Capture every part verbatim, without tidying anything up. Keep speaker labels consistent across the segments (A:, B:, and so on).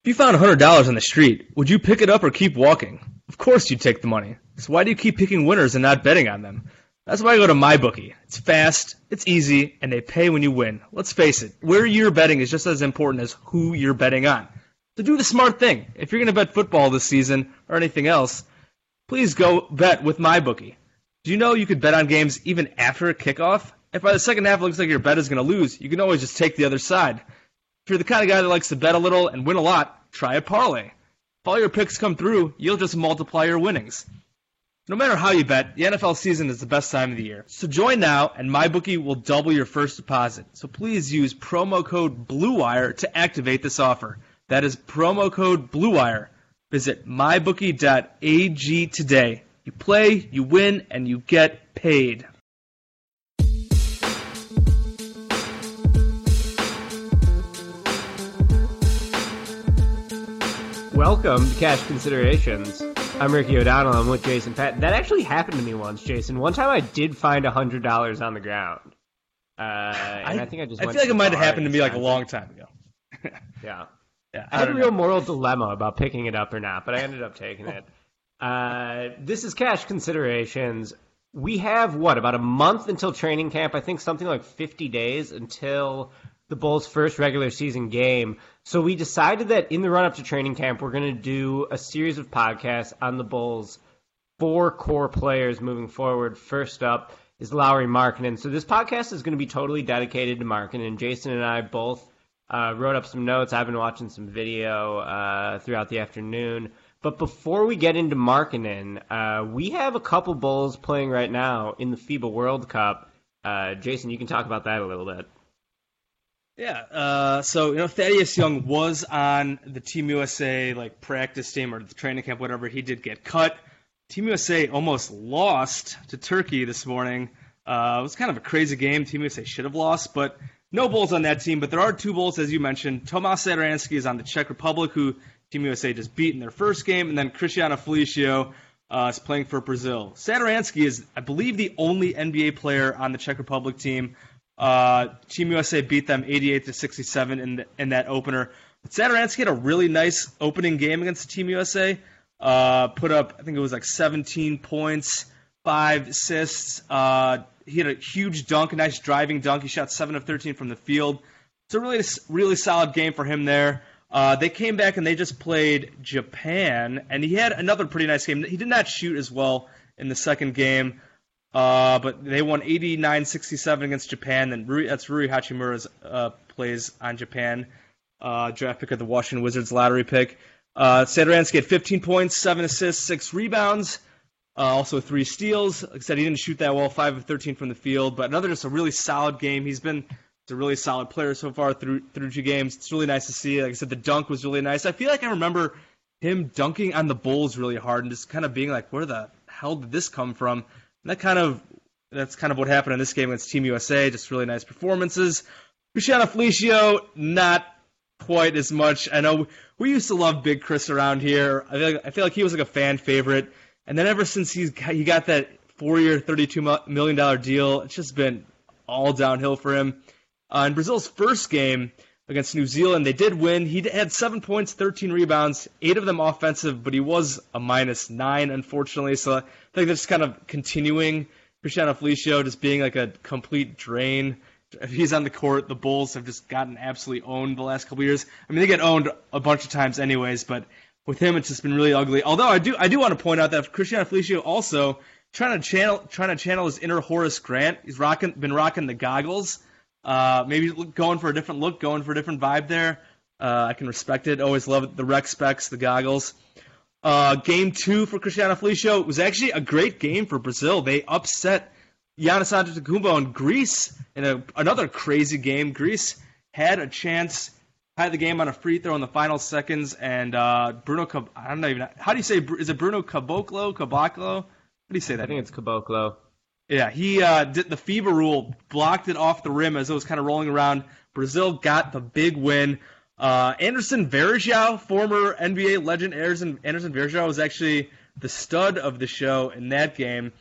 A: you found one hundred dollars on the street, would you pick it up or keep walking? Of course you'd take the money. So why do you keep picking winners and not betting on them? That's why I go to MyBookie. It's fast, it's easy, and they pay when you win. Let's face it, where you're betting is just as important as who you're betting on. So do the smart thing. If you're going to bet football this season or anything else, please go bet with MyBookie. Do you know you could bet on games even after a kickoff? If by the second half it looks like your bet is going to lose, you can always just take the other side. If you're the kind of guy that likes to bet a little and win a lot, try a parlay. If all your picks come through, you'll just multiply your winnings. No matter how you bet, the N F L season is the best time of the year. So join now, and MyBookie will double your first deposit. So please use promo code BLUEWIRE to activate this offer. That is promo code BLUEWIRE. Visit my bookie dot a g today. You play, you win, and you get paid.
B: Welcome to Cash Considerations. I'm Ricky O'Donnell. I'm with Jason Patton. That actually happened to me once, Jason. One time I did find one hundred dollars on the ground. Uh, and I, I think I just
A: I
B: went
A: feel like it might have happened to me like
B: time.
A: a long time ago.
B: yeah.
A: yeah.
B: I, I had a real know. moral dilemma about picking it up or not, but I ended up taking it. Uh, this is Cash Considerations. We have, what, about a month until training camp? I think something like fifty days until the Bulls' first regular season game. So we decided that in the run-up to training camp, we're going to do a series of podcasts on the Bulls' four core players moving forward. First up is Lauri Markkanen. So this podcast is going to be totally dedicated to Markkanen. Jason and I both uh, wrote up some notes. I've been watching some video uh, throughout the afternoon. But before we get into Markkanen, uh, we have a couple Bulls playing right now in the FIBA World Cup. Uh, Jason, you can talk about that a little bit.
A: Yeah, uh, so, you know, Thaddeus Young was on the Team U S A, like, practice team or the training camp, whatever. He did get cut. Team U S A almost lost to Turkey this morning. Uh, it was kind of a crazy game. Team U S A should have lost, but no Bulls on that team. But there are two Bulls, as you mentioned. Tomas Satoransky is on the Czech Republic, who Team U S A just beat in their first game, and then Cristiano Felicio uh, is playing for Brazil. Satoransky is, I believe, the only N B A player on the Czech Republic team. Uh, Team U S A beat them eighty-eight to sixty-seven in the, in that opener. But Satoransky had a really nice opening game against Team U S A. Uh, put up, I think it was like seventeen points, five assists. Uh, he had a huge dunk, a nice driving dunk. He shot seven of thirteen from the field. It's a really, really solid game for him there. Uh, they came back and they just played Japan, and he had another pretty nice game. He did not shoot as well in the second game. Uh, but they won eighty-nine sixty-seven against Japan. And Rui, that's Rui Hachimura's uh, plays on Japan. Uh, draft pick of the Washington Wizards lottery pick. Uh, Satoransky had fifteen points, seven assists, six rebounds, uh, also three steals. Like I said, he didn't shoot that well, five of thirteen from the field. But another just a really solid game. He's been a really solid player so far through through two games. It's really nice to see. Like I said, the dunk was really nice. I feel like I remember him dunking on the Bulls really hard and just kind of being like, where the hell did this come from? And that kind of that's kind of what happened in this game against Team U S A. Just really nice performances. Cristiano Felicio, not quite as much. I know we used to love Big Chris around here. I feel like, I feel like he was like a fan favorite. And then ever since he's he got that four-year, thirty-two million dollars deal, it's just been all downhill for him. Uh, in Brazil's first game against New Zealand, they did win. He had seven points, thirteen rebounds, eight of them offensive, but he was a minus nine, unfortunately. So I think that's kind of continuing Cristiano Felicio just being like a complete drain. If he's on the court, the Bulls have just gotten absolutely owned the last couple of years. I mean, they get owned a bunch of times anyways, but with him, it's just been really ugly. Although I do, I do want to point out that Cristiano Felicio also trying to channel, trying to channel his inner Horace Grant. He's rocking, been rocking the goggles. Uh, maybe going for a different look, going for a different vibe there. Uh, I can respect it. Always love the rec specs, the goggles. Uh, game two for Cristiano Felicio was actually a great game for Brazil. They upset Giannis Antetokounmpo in Greece in a, another crazy game. Greece had a chance, had the game on a free throw in the final seconds, and uh, Bruno, Cab- I don't know even, how do you say, is it Bruno Caboclo, Caboclo? How do you say that?
B: I think it's Caboclo.
A: Yeah, he uh, did the FIBA rule, blocked it off the rim as it was kind of rolling around. Brazil got the big win. Uh, Anderson Varejao, former N B A legend Anderson, Anderson Varejao, was actually the stud of the show in that game.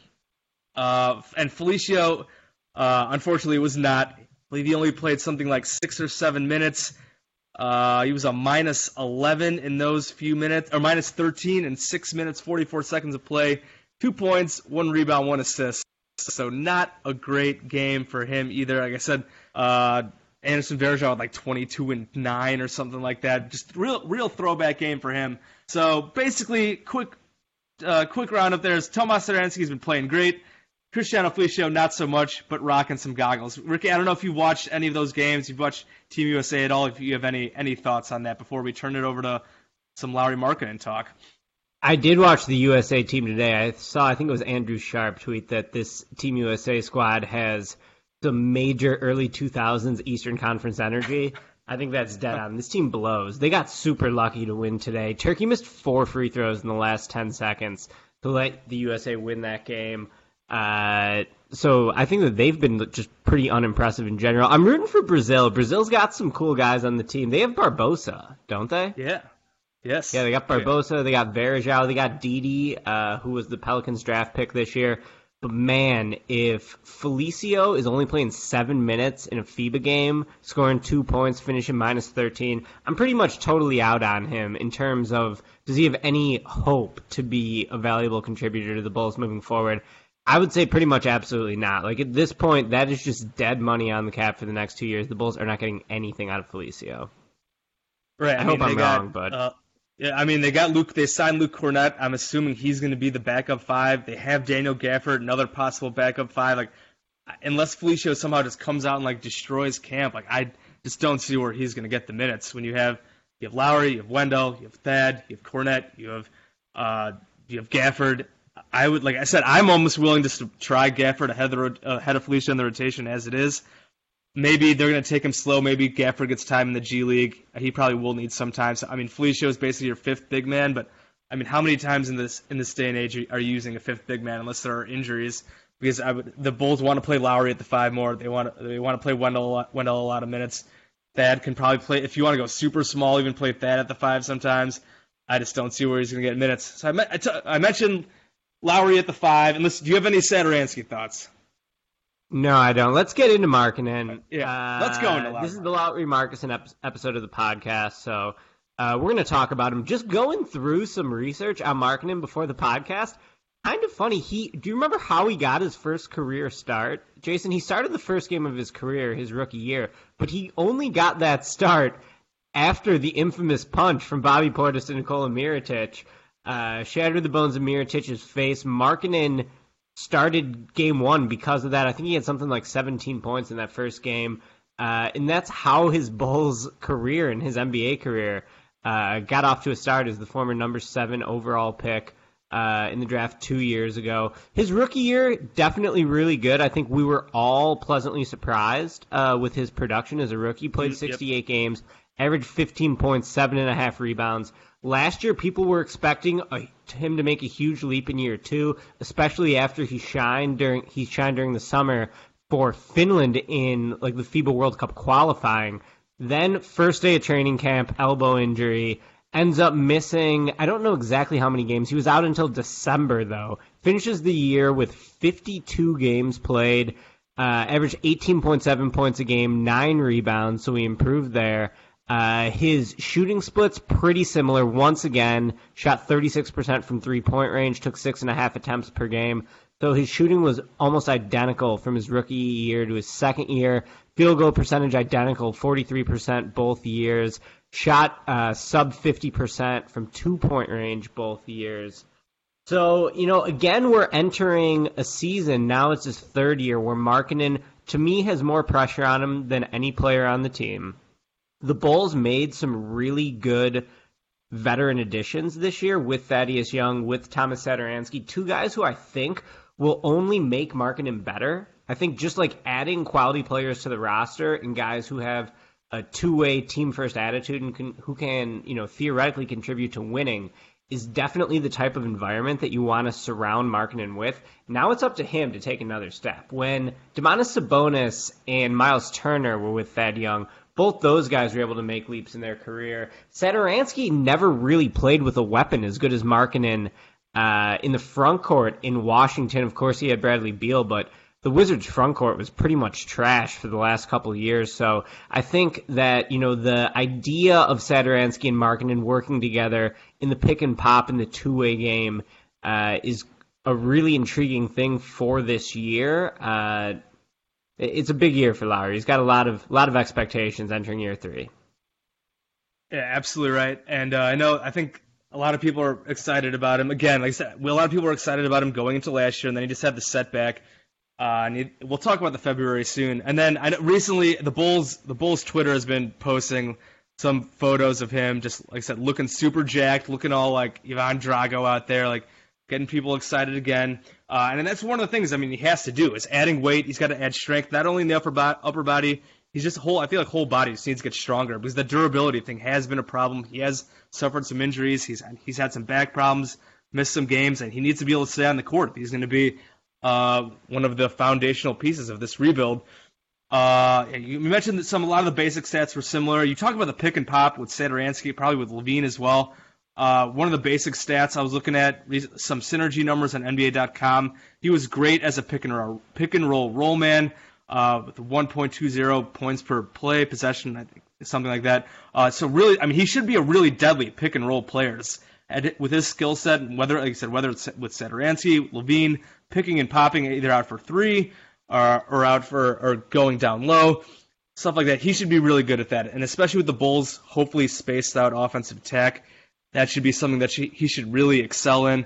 A: Uh, and Felicio, uh, unfortunately, was not. I believe he only played something like six or seven minutes. Uh, he was a minus eleven in those few minutes, or minus thirteen in six minutes, forty-four seconds of play. Two points, one rebound, one assist. So not a great game for him either. Like I said, uh, Anderson Varejao had like twenty-two and nine or something like that. Just real, real throwback game for him. So basically, quick, uh, quick roundup there is Tomas Satoransky's been playing great. Cristiano Felicio, not so much, but rocking some goggles. Ricky, I don't know if you watched any of those games. You've watched Team U S A at all. If you have any any thoughts on that before we turn it over to some Lauri Markkanen talk.
B: I did watch the U S A team today. I saw, I think it was Andrew Sharp tweet that this Team U S A squad has some major early two thousands Eastern Conference energy. I think that's dead on. This team blows. They got super lucky to win today. Turkey missed four free throws in the last ten seconds to let the U S A win that game. Uh, so I think that they've been just pretty unimpressive in general. I'm rooting for Brazil. Brazil's got some cool guys on the team. They have Barbosa, don't they?
A: Yeah. Yes.
B: Yeah, they got Barbosa, they got Varejao, they got Didi, uh, who was the Pelicans draft pick this year. But man, if Felicio is only playing seven minutes in a FIBA game, scoring two points, finishing minus thirteen, I'm pretty much totally out on him in terms of does he have any hope to be a valuable contributor to the Bulls moving forward? I would say pretty much absolutely not. Like at this point, that is just dead money on the cap for the next two years. The Bulls are not getting anything out of Felicio.
A: Right. I,
B: I
A: mean,
B: hope I'm
A: got,
B: wrong, but
A: uh, yeah, I mean they got Luke. They signed Luke Cornett. I'm assuming he's going to be the backup five. They have Daniel Gafford, another possible backup five. Like unless Felicio somehow just comes out and like destroys camp, like I just don't see where he's going to get the minutes. When you have you have Lowry, you have Wendell, you have Thad, you have Cornett, you have uh, you have Gafford. I would, like I said, I'm almost willing just to try Gafford ahead of, the, ahead of Felicio in the rotation as it is. Maybe they're going to take him slow. Maybe Gafford gets time in the G League. He probably will need some time. So, I mean, Felicio is basically your fifth big man, but I mean, how many times in this in this day and age are you using a fifth big man unless there are injuries? Because I would, the Bulls want to play Lowry at the five more. They want to, they want to play Wendell a lot, Wendell a lot of minutes. Thad can probably play, if you want to go super small, even play Thad at the five sometimes. I just don't see where he's going to get minutes. So I, I, t- I mentioned Lowry at the five. And listen, do you have any Satoransky thoughts?
B: No, I don't. Let's get into Markkanen.
A: Yeah,
B: uh,
A: let's go into Lowry.
B: This is the Lowry Markkanen ep- episode of the podcast, so uh, we're going to talk about him. Just going through some research on Markkanen before the podcast. Kind of funny. He do you remember how he got his first career start? Jason, he started the first game of his career, his rookie year, but he only got that start after the infamous punch from Bobby Portis to Nikola Mirotic uh, shattered the bones of Mirotic's face. Markkanen started game one because of that. I think he had something like seventeen points in that first game, uh, and that's how his Bulls career and his N B A career uh, got off to a start as the former number seven overall pick Uh, in the draft two years ago. His rookie year, definitely really good. I think we were all pleasantly surprised uh, with his production as a rookie. Played sixty-eight yep. games, averaged fifteen points, seven and a half rebounds. Last year, people were expecting a, him to make a huge leap in year two, especially after he shined during he shined during the summer for Finland in like the FIBA World Cup qualifying. Then first day of training camp, elbow injury. Ends up missing, I don't know exactly how many games. He was out until December, though. Finishes the year with fifty-two games played, uh, averaged eighteen point seven points a game, nine rebounds, so he improved there. Uh, his shooting split's pretty similar. Once again, shot thirty-six percent from three-point range, took six and a half attempts per game. So his shooting was almost identical from his rookie year to his second year. Field goal percentage identical, forty-three percent both years. Shot uh, sub fifty percent from two-point range both years. So, you know, again, we're entering a season, now it's his third year, where Markkanen, to me, has more pressure on him than any player on the team. The Bulls made some really good veteran additions this year with Thaddeus Young, with Tomas Satoransky, two guys who I think will only make Markkanen better. I think just like adding quality players to the roster and guys who have a two-way team-first attitude and can, who can, you know, theoretically contribute to winning is definitely the type of environment that you want to surround Markkanen with. Now it's up to him to take another step. When Domantas Sabonis and Miles Turner were with Thad Young, both those guys were able to make leaps in their career. Satoransky never really played with a weapon as good as Markkanen uh, in the front court in Washington. Of course, he had Bradley Beal, but the Wizards front court was pretty much trash for the last couple of years. So I think that, you know, the idea of Satoransky and Markkanen working together in the pick and pop in the two-way game uh, is a really intriguing thing for this year. Uh, it's a big year for Lowry. He's got a lot of lot of expectations entering year three.
A: Yeah, absolutely right. And uh, I know, I think a lot of people are excited about him. Again, like I said, a lot of people are excited about him going into last year, and then he just had the setback. Uh, and he, we'll talk about the February soon. And then I know recently, the Bulls, the Bulls Twitter has been posting some photos of him, just like I said, looking super jacked, looking all like Ivan Drago out there, like getting people excited again. Uh, and that's one of the things, I mean, he has to do is adding weight. He's got to add strength, not only in the upper bo- upper body. He's just whole. I feel like whole body just needs to get stronger because the durability thing has been a problem. He has suffered some injuries. He's he's had some back problems, missed some games, and he needs to be able to stay on the court. He's going to be uh, one of the foundational pieces of this rebuild. Uh, you mentioned that some a lot of the basic stats were similar. You talk about the pick and pop with Satoransky, probably with Levine as well. Uh, one of the basic stats I was looking at, some synergy numbers on N B A dot com. He was great as a pick and roll, pick and roll roll man. Uh, with one point two zero points per play, possession, I think, something like that. Uh, so really, I mean, he should be a really deadly pick and roll player with his skill set. Whether, like I said, whether it's with Satoransky, Levine, picking and popping either out for three or, or out for or going down low, stuff like that. He should be really good at that, and especially with the Bulls, hopefully spaced out offensive attack, that should be something that she, he should really excel in.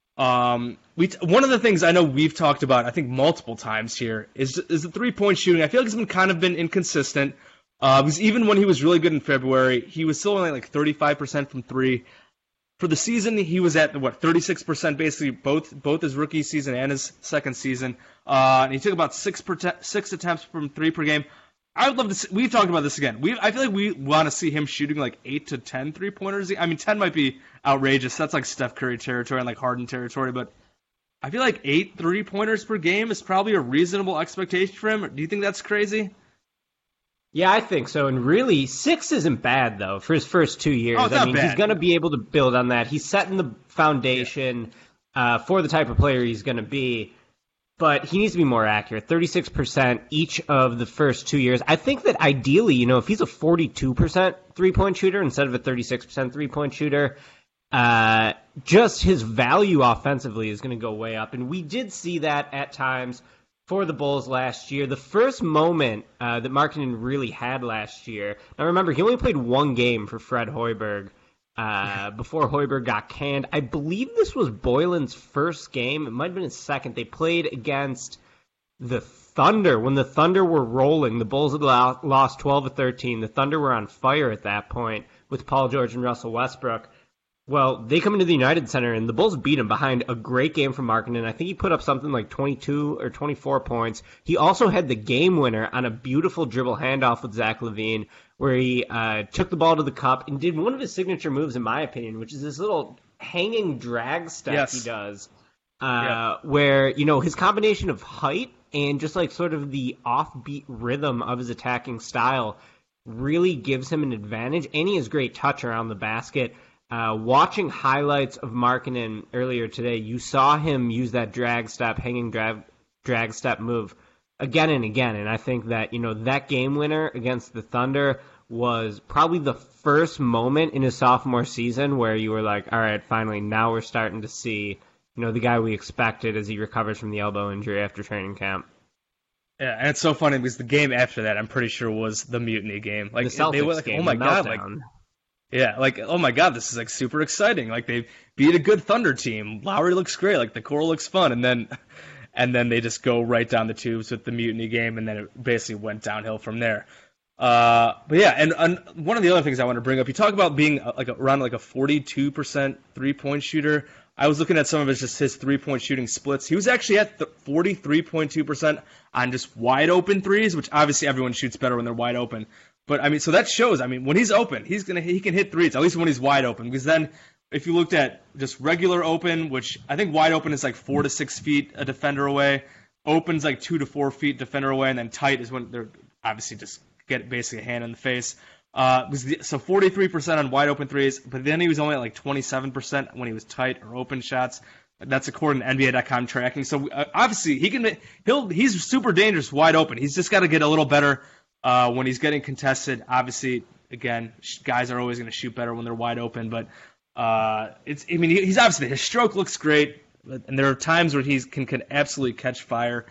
A: Um, we t- one of the things I know we've talked about, I think multiple times here, is is the three point shooting. I feel like it's been kind of been inconsistent. Uh, because even when he was really good in February, he was still only like thirty-five percent from three. For the season, he was at what thirty-six percent basically both both his rookie season and his second season. Uh, and he took about six per te- six attempts from three per game. I would love to see, we've talked about this again. We I feel like we want to see him shooting like eight to ten three-pointers. I mean, ten might be outrageous. That's like Steph Curry territory and like Harden territory, but I feel like eight three-pointers per game is probably a reasonable expectation for him. Do you think that's crazy?
B: Yeah, I think so. And really, six isn't bad, though, for his first two years.
A: Oh, it's
B: I
A: not
B: mean,
A: bad.
B: He's going to be able to build on that. He's setting the foundation yeah. uh, for the type of player he's going to be. But he needs to be more accurate. thirty-six percent each of the first two years. I think that ideally, you know, if he's a forty-two percent three-point shooter instead of a thirty-six percent three-point shooter, uh, just his value offensively is going to go way up. And we did see that at times for the Bulls last year. The first moment uh, that Markkanen really had last year, now remember, he only played one game for Fred Hoiberg uh, before Hoiberg got canned. I believe this was Boylan's first game. It might have been his second. They played against the Thunder. When the Thunder were rolling, the Bulls had lost twelve to thirteen. The Thunder were on fire at that point with Paul George and Russell Westbrook. Well, they come into the United Center, and the Bulls beat him behind a great game from Markkanen. I think he put up something like twenty-two or twenty-four points. He also had the game winner on a beautiful dribble handoff with Zach LaVine, where he uh, took the ball to the cup and did one of his signature moves, in my opinion, which is this little hanging drag step
A: yes.
B: he does, uh,
A: yeah.
B: where, you know, his combination of height and just like sort of the offbeat rhythm of his attacking style really gives him an advantage, and he has great touch around the basket. Uh, watching highlights of Markkanen earlier today, you saw him use that drag step, hanging drag, drag step move again and again. And I think that, you know, that game winner against the Thunder was probably the first moment in his sophomore season where you were like, all right, finally, now we're starting to see, you know, the guy we expected as he recovers from the elbow injury after training camp.
A: Yeah, and it's so funny because the game after that, I'm pretty sure, was the Mutiny game. Like
B: the Celtics
A: they were like,
B: game,
A: oh my
B: the
A: god,
B: meltdown.
A: like. Yeah, like, oh my god, this is like super exciting. Like they beat a good Thunder team. Lowry looks great. Like the core looks fun, and then, and then they just go right down the tubes with the Mutiny game, and then it basically went downhill from there. Uh, but yeah, and, and one of the other things I want to bring up, you talk about being like a, around like a forty-two percent three point shooter. I was looking at some of his just his three point shooting splits. He was actually at the forty-three point two percent on just wide open threes, which obviously everyone shoots better when they're wide open. But I mean, so that shows. I mean, when he's open, he's gonna he can hit threes at least when he's wide open. Because then, if you looked at just regular open, which I think wide open is like four to six feet a defender away, open's like two to four feet defender away, and then tight is when they're obviously just get basically a hand in the face. Uh, so forty-three percent on wide open threes, but then he was only at like twenty-seven percent when he was tight or open shots. That's according to N B A dot com tracking. So uh, obviously he can he'll he's super dangerous wide open. He's just got to get a little better uh, when he's getting contested. Obviously, again, guys are always going to shoot better when they're wide open. But uh, it's I mean he's obviously his stroke looks great, and there are times where he can can absolutely catch fire.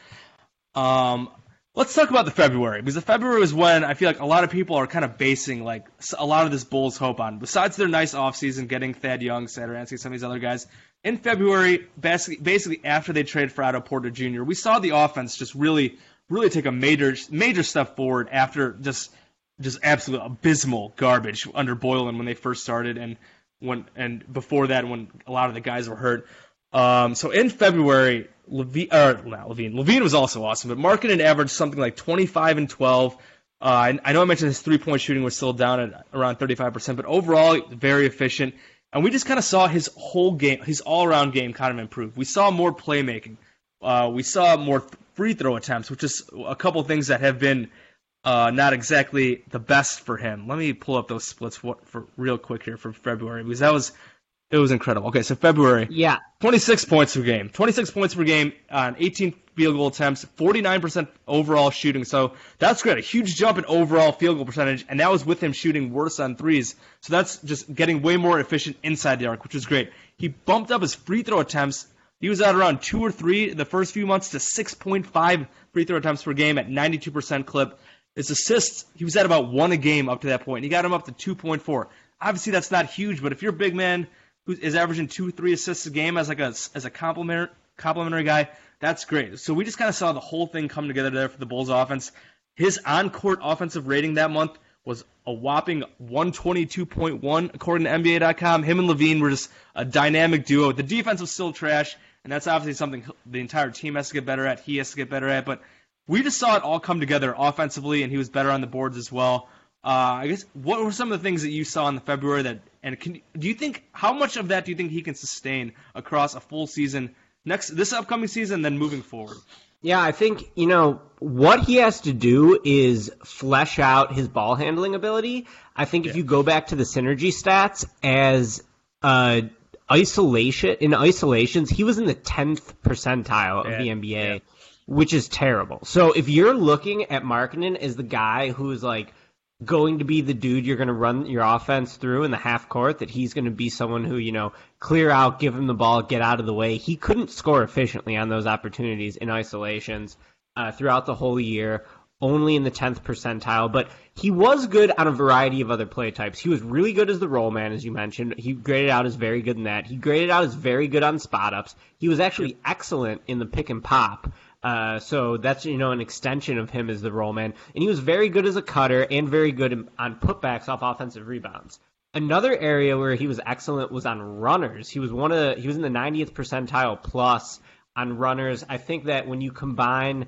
A: Um, let's talk about the February, because the February is when I feel like a lot of people are kind of basing like a lot of this Bulls hope on. Besides their nice offseason, getting Thad Young, Satoransky, some of these other guys, in February, basically, basically after they traded for Otto Porter Junior, we saw the offense just really, really take a major, major step forward after just, just absolute abysmal garbage under Boylan when they first started, and when and before that when a lot of the guys were hurt. Um, so in February, Levine, or not Levine, Levine was also awesome, but Markkanen averaged something like twenty-five and twelve. Uh, I, I know I mentioned his three-point shooting was still down at around thirty-five percent, but overall very efficient. And we just kind of saw his whole game, his all-around game kind of improve. We saw more playmaking. Uh, we saw more free throw attempts, which is a couple things that have been uh, not exactly the best for him. Let me pull up those splits for, for real quick here for February, because that was it was incredible. Okay, so February,
B: yeah,
A: twenty-six points per game, twenty-six points per game on eighteen field goal attempts, forty-nine percent overall shooting. So that's great, a huge jump in overall field goal percentage, and that was with him shooting worse on threes. So that's just getting way more efficient inside the arc, which is great. He bumped up his free throw attempts. He was at around two or three the first few months to six point five free throw attempts per game at ninety-two percent clip. His assists, he was at about one a game up to that point. He got him up to two point four. Obviously, that's not huge, but if you're a big man who is averaging two, three assists a game as like a as a complementary complimentary guy, that's great. So we just kind of saw the whole thing come together there for the Bulls offense. His on-court offensive rating that month was a whopping one twenty-two point one according to N B A dot com. Him and Levine were just a dynamic duo. The defense was still trash, and that's obviously something the entire team has to get better at. He has to get better at, but we just saw it all come together offensively, and he was better on the boards as well. Uh, I guess what were some of the things that you saw in the February that, and can, do you think, how much of that do you think he can sustain across a full season, next this upcoming season, then moving forward?
B: Yeah, I think, you know, what he has to do is flesh out his ball handling ability. I think if yeah. you go back to the synergy stats as uh, isolation, in isolations, he was in the tenth percentile of yeah. the N B A, yeah. which is terrible. So if you're looking at Markkanen as the guy who's like going to be the dude you're going to run your offense through in the half court, that he's going to be someone who, you know, clear out, give him the ball, get out of the way. He couldn't score efficiently on those opportunities in isolations uh, throughout the whole year, only in the tenth percentile. But he was good on a variety of other play types. He was really good as the roll man, as you mentioned. He graded out as very good in that. He graded out as very good on spot ups. He was actually excellent in the pick and pop. Uh, so that's, you know, an extension of him as the roll man. And he was very good as a cutter and very good on putbacks off offensive rebounds. Another area where he was excellent was on runners. He was one of the, he was in the ninetieth percentile plus on runners. I think that when you combine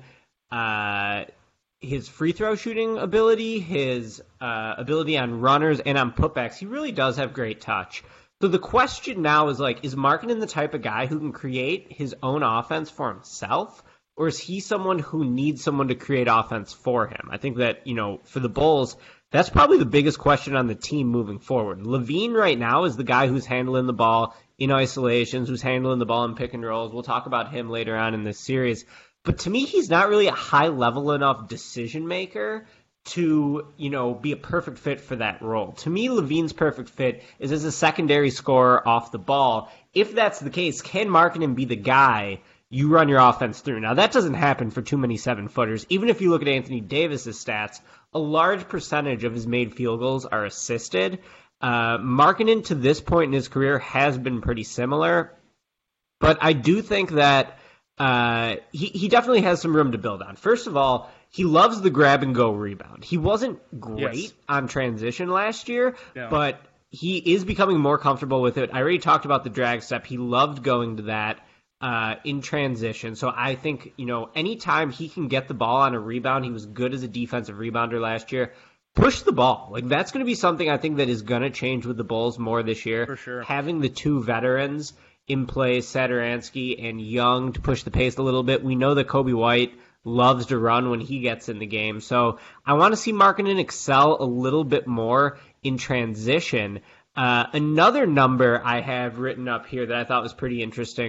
B: uh, his free throw shooting ability, his uh, ability on runners and on putbacks, he really does have great touch. So the question now is like, is Markkanen the type of guy who can create his own offense for himself? Or is he someone who needs someone to create offense for him? I think that, you know, for the Bulls, that's probably the biggest question on the team moving forward. Levine right now is the guy who's handling the ball in isolations, who's handling the ball in pick and rolls. We'll talk about him later on in this series. But to me, he's not really a high-level enough decision maker to, you know, be a perfect fit for that role. To me, Levine's perfect fit is as a secondary scorer off the ball. If that's the case, can Markkanen be the guy you run your offense through? Now, that doesn't happen for too many seven-footers. Even if you look at Anthony Davis's stats, a large percentage of his made field goals are assisted. Uh, Markkanen, to this point in his career, has been pretty similar. But I do think that uh, he, he definitely has some room to build on. First of all, he loves the grab-and-go rebound. He wasn't great yes. on transition last year, yeah. but he is becoming more comfortable with it. I already talked about the drag step. He loved going to that. Uh, in transition. So I think, you know, anytime he can get the ball on a rebound, he was good as a defensive rebounder last year. Push the ball. Like, that's going to be something I think that is going to change with the Bulls more this year.
A: For sure.
B: Having the two veterans in play, Satoransky and Young, to push the pace a little bit. We know that Kobe White loves to run when he gets in the game. So I want to see Markkanen excel a little bit more in transition. Uh, another number I have written up here that I thought was pretty interesting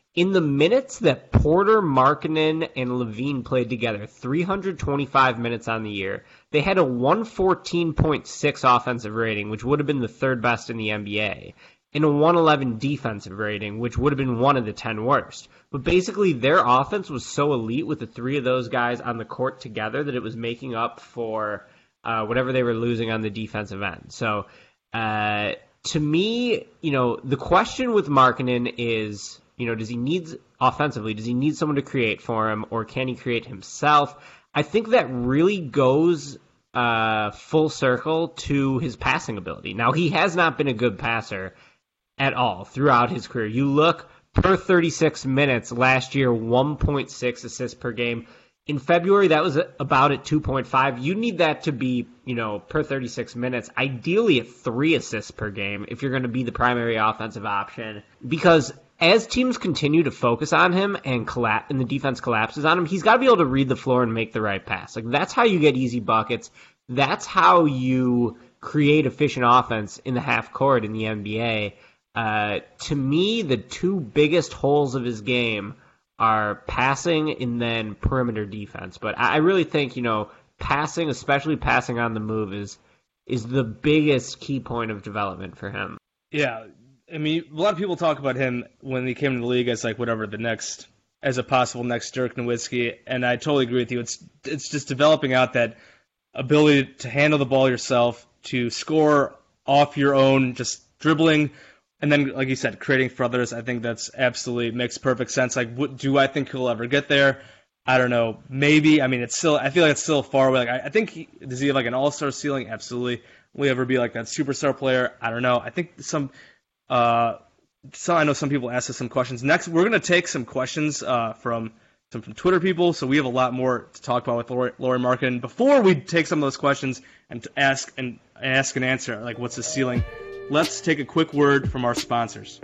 B: In the minutes that Porter, Markkanen, and Levine played together, three hundred twenty-five minutes on the year, they had a one fourteen point six offensive rating, which would have been the third best in the N B A, and a one eleven defensive rating, which would have been one of the ten worst. But basically, their offense was so elite with the three of those guys on the court together that it was making up for uh, whatever they were losing on the defensive end. So, uh, to me, you know, the question with Markkanen is, you know, does he need, offensively, does he need someone to create for him, or can he create himself? I think that really goes uh, full circle to his passing ability. Now, he has not been a good passer at all throughout his career. You look per thirty-six minutes last year, one point six assists per game. In February, that was about at two point five. You need that to be, you know, per thirty-six minutes, ideally at three assists per game if you're going to be the primary offensive option. Because as teams continue to focus on him and colla- and the defense collapses on him, he's got to be able to read the floor and make the right pass. Like, that's how you get easy buckets. That's how you create efficient offense in the half court in the N B A. Uh, to me, the two biggest holes of his game are passing and then perimeter defense. But I really think, you know, passing, especially passing on the move, is is the biggest key point of development for him.
A: Yeah, I mean, a lot of people talk about him when he came into the league as like whatever the next, as a possible next Dirk Nowitzki, and I totally agree with you. It's it's just developing out that ability to handle the ball yourself, to score off your own, just dribbling. And then, like you said, creating for others. I think that's absolutely makes perfect sense. Like, what, do I think he'll ever get there? I don't know. Maybe. I mean, it's still. I feel like it's still far away. Like, I, I think he, does he have like an all-star ceiling? Absolutely. Will he ever be like that superstar player? I don't know. I think some. Uh, so I know some people ask us some questions. Next, we're gonna take some questions uh, from some from Twitter people. So we have a lot more to talk about with Lauri, Lauri Markkanen. Before we take some of those questions and to ask and ask and answer, like, what's the ceiling? Let's take a quick word from our sponsors.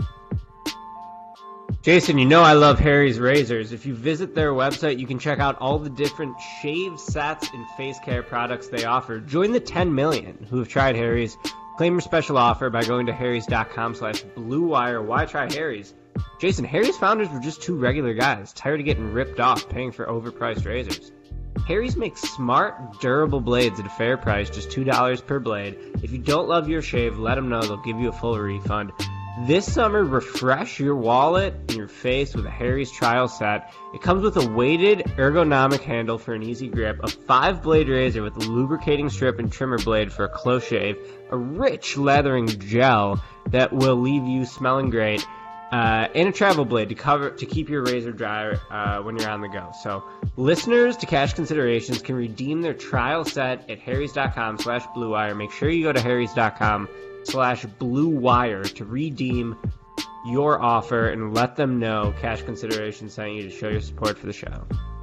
B: Jason, you know I love Harry's Razors. If you visit their website, you can check out all the different shave sets and face care products they offer. Join the ten million who have tried Harry's. Claim your special offer by going to harrys.com slash blue wire. Why try Harry's? Jason, Harry's founders were just two regular guys, tired of getting ripped off paying for overpriced razors. Harry's makes smart, durable blades at a fair price, just two dollars per blade. If you don't love your shave, let them know. They'll give you a full refund. This summer, refresh your wallet and your face with a Harry's trial set. It comes with a weighted ergonomic handle for an easy grip, a five-blade razor with a lubricating strip and trimmer blade for a close shave, a rich leathering gel that will leave you smelling great, uh, and a travel blade to cover to keep your razor dry uh, when you're on the go. So listeners to Cash Considerations can redeem their trial set at harrys.com slash blue wire. Make sure you go to harrys.com slash blue wire to redeem your offer and let them know Cash Considerations sent you to show your support for the show.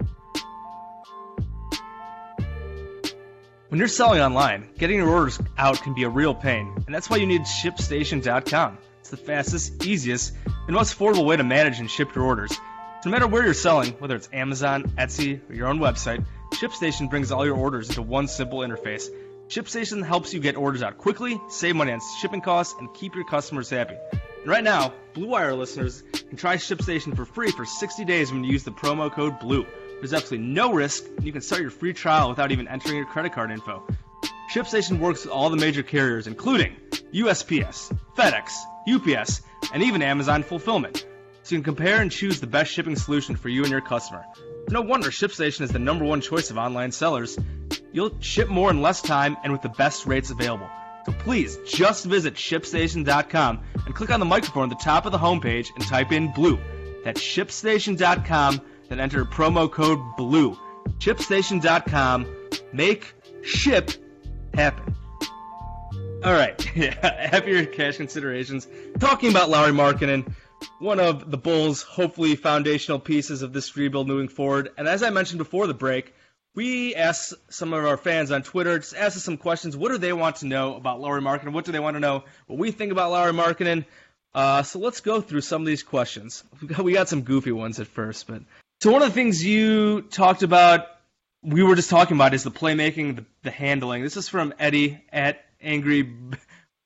A: When you're selling online, getting your orders out can be a real pain, and that's why you need ShipStation dot com. It's the fastest, easiest, and most affordable way to manage and ship your orders. So no matter where you're selling, whether it's Amazon, Etsy, or your own website, ShipStation brings all your orders into one simple interface. ShipStation helps you get orders out quickly, save money on shipping costs, and keep your customers happy. And right now, Blue Wire listeners can try ShipStation for free for sixty days when you use the promo code BLUE. There's absolutely no risk, and you can start your free trial without even entering your credit card info. ShipStation works with all the major carriers, including U S P S, FedEx, U P S, and even Amazon Fulfillment. So you can compare and choose the best shipping solution for you and your customer. No wonder ShipStation is the number one choice of online sellers. You'll ship more in less time and with the best rates available. So please, just visit ship station dot com and click on the microphone at the top of the homepage and type in BLUE. That's ship station dot com, then enter promo code BLUE. ship station dot com. Make ship happen. All right, happier Cash Considerations. Talking about Lauri Markkanen, one of the Bulls' hopefully foundational pieces of this rebuild moving forward. And as I mentioned before the break, we asked some of our fans on Twitter, just asked us some questions. What do they want to know about Lauri Markkanen? What do they want to know what we think about Lauri Markkanen? Uh, so let's go through some of these questions. We got, we got some goofy ones at first. but So one of the things you talked about, we were just talking about, is the playmaking, the, the handling. This is from Eddie at Angry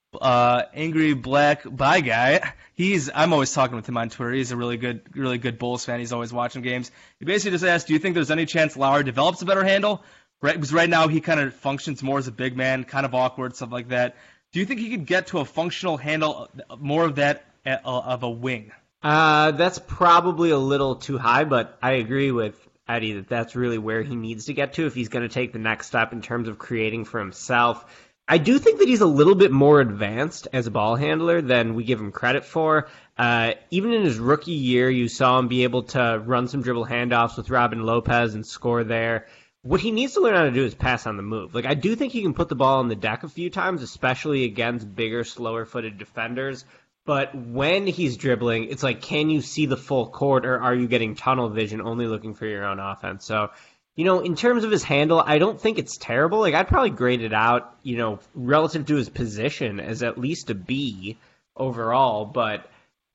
A: uh, angry black bi guy. He's I'm always talking with him on Twitter. He's a really good, really good Bulls fan. He's always watching games. He basically just asked, "Do you think there's any chance Lowry develops a better handle?" Right, because right now he kind of functions more as a big man, kind of awkward, stuff like that. Do you think he could get to a functional handle, more of that uh, of a wing?
B: Uh, that's probably a little too high, but I agree with Eddie that that's really where he needs to get to if he's going to take the next step in terms of creating for himself. I do think that he's a little bit more advanced as a ball handler than we give him credit for. Uh, even in his rookie year, you saw him be able to run some dribble handoffs with Robin Lopez and score there. What he needs to learn how to do is pass on the move. Like, I do think he can put the ball on the deck a few times, especially against bigger, slower-footed defenders. But when he's dribbling, it's like, can you see the full court, or are you getting tunnel vision, only looking for your own offense? So, you know, in terms of his handle, I don't think it's terrible. Like, I'd probably grade it out, you know, relative to his position as at least a B overall. But,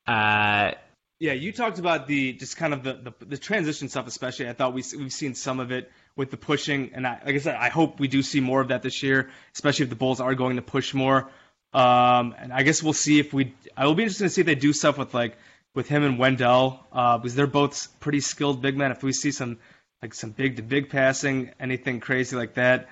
B: uh,
A: yeah, you talked about the just kind of the, the, the transition stuff, especially. I thought we we've seen some of it with the pushing, and I, like I said, I hope we do see more of that this year, especially if the Bulls are going to push more. Um, and I guess we'll see if we. I will be interested to see if they do stuff with like with him and Wendell, uh, because they're both pretty skilled big men. If we see some like some big to big passing, anything crazy like that,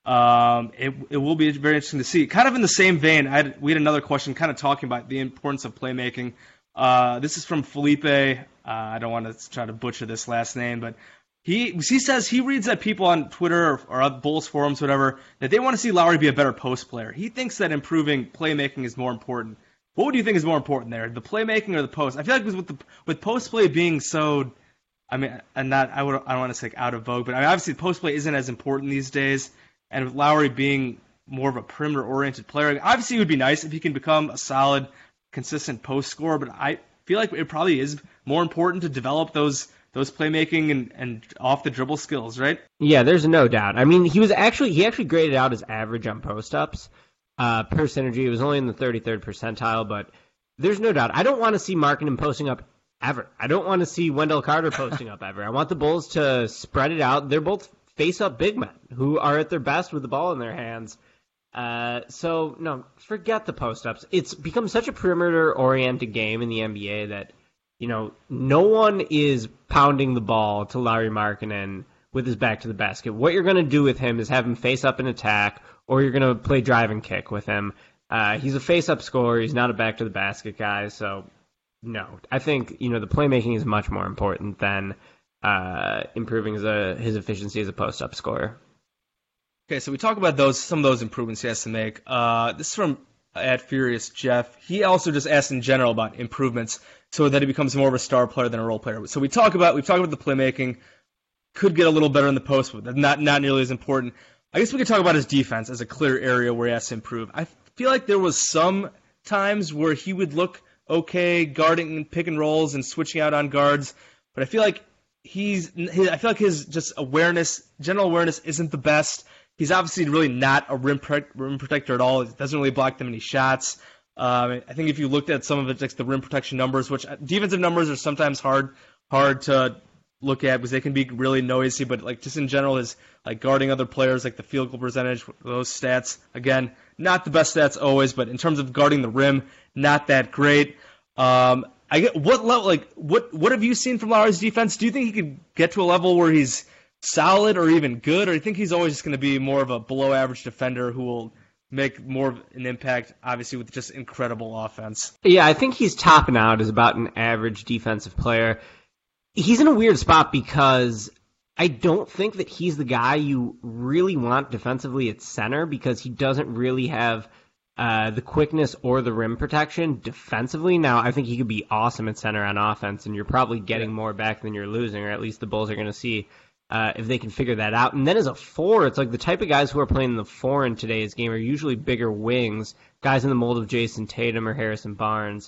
A: um, it it will be very interesting to see. Kind of in the same vein, I had, we had another question, kind of talking about the importance of playmaking. Uh, this is from Felipe. Uh, I don't want to try to butcher this last name, but he he says he reads that people on Twitter or, or Bulls forums, whatever, that they want to see Lowry be a better post player. He thinks that improving playmaking is more important. What would you think is more important there, the playmaking or the post? I feel like with the with post play being so, I mean, and not I would I don't want to say out of vogue, but I mean, obviously post play isn't as important these days, and with Lowry being more of a perimeter oriented player, obviously it would be nice if he can become a solid, consistent post scorer. But I feel like it probably is more important to develop those. Those playmaking and, and off the dribble skills, right?
B: Yeah, there's no doubt. I mean, he was actually he actually graded out his average on post ups uh, per synergy. It was only in the thirty-third percentile, but there's no doubt. I don't want to see Markkanen posting up ever. I don't want to see Wendell Carter posting up ever. I want the Bulls to spread it out. They're both face up big men who are at their best with the ball in their hands. Uh, so no, forget the post ups. It's become such a perimeter oriented game in the N B A that. You know, no one is pounding the ball to Lauri Markkanen with his back to the basket. What you're going to do with him is have him face up and attack, or you're going to play drive and kick with him. Uh, he's a face-up scorer. He's not a back-to-the-basket guy. So, no. I think, you know, the playmaking is much more important than uh, improving his, uh, his efficiency as a post-up scorer.
A: Okay, so we talk about those some of those improvements he has to make. Uh, this is from at Furious Jeff. He also just asked in general about improvements so that he becomes more of a star player than a role player. So we talk about we've talked about the playmaking, could get a little better in the post, but not not nearly as important. I guess we could talk about his defense as a clear area where he has to improve. I feel like there was some times where he would look okay guarding pick and rolls and switching out on guards, but I feel like he's his, I feel like his just awareness, general awareness, isn't the best. He's obviously really not a rim, pre- rim protector at all. He doesn't really block that many shots. Um, I think if you looked at some of it, like the rim protection numbers, which defensive numbers are sometimes hard hard to look at because they can be really noisy, but like just in general, his like guarding other players, like the field goal percentage, those stats, again, not the best stats always, but in terms of guarding the rim, not that great. Um, I get what level, like what what have you seen from Lowry's defense? Do you think he could get to a level where he's solid or even good, or do you think he's always just going to be more of a below average defender who will make more of an impact, obviously, with just incredible offense?
B: Yeah, I think he's topping out as about an average defensive player. He's in a weird spot because I don't think that he's the guy you really want defensively at center because he doesn't really have uh, the quickness or the rim protection defensively. Now, I think he could be awesome at center on offense, and you're probably getting yeah. more back than you're losing, or at least the Bulls are going to see Uh, if they can figure that out. And then as a four, it's like the type of guys who are playing the four in today's game are usually bigger wings, guys in the mold of Jason Tatum or Harrison Barnes.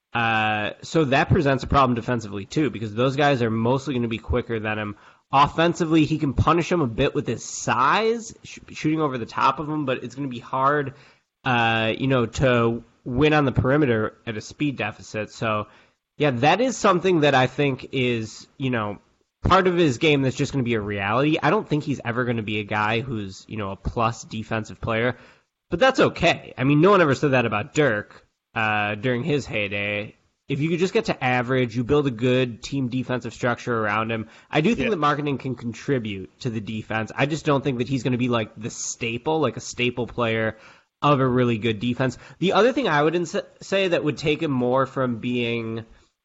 B: Uh, so that presents a problem defensively too, because those guys are mostly going to be quicker than him. Offensively, he can punish them a bit with his size, sh- shooting over the top of them, but it's going to be hard, uh, you know, to win on the perimeter at a speed deficit. So, yeah, that is something that I think is, you know, part of his game that's just going to be a reality. I don't think he's ever going to be a guy who's, you know, a plus defensive player. But that's okay. I mean, no one ever said that about Dirk uh, during his heyday. If you could just get to average, you build a good team defensive structure around him. I do think yeah. that Markkanen can contribute to the defense. I just don't think that he's going to be like the staple, like a staple player of a really good defense. The other thing I would ins- say that would take him more from being,